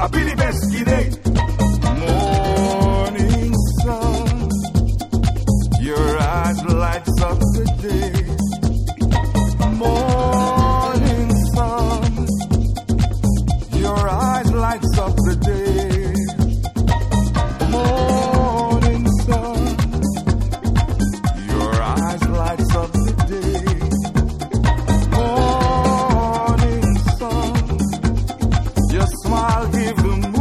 Billy Best, morning sun, your eyes lights up the day. Morning sun, your eyes lights up the day. Morning sun, your eyes lights up the day. Morning sun, your smile give the moon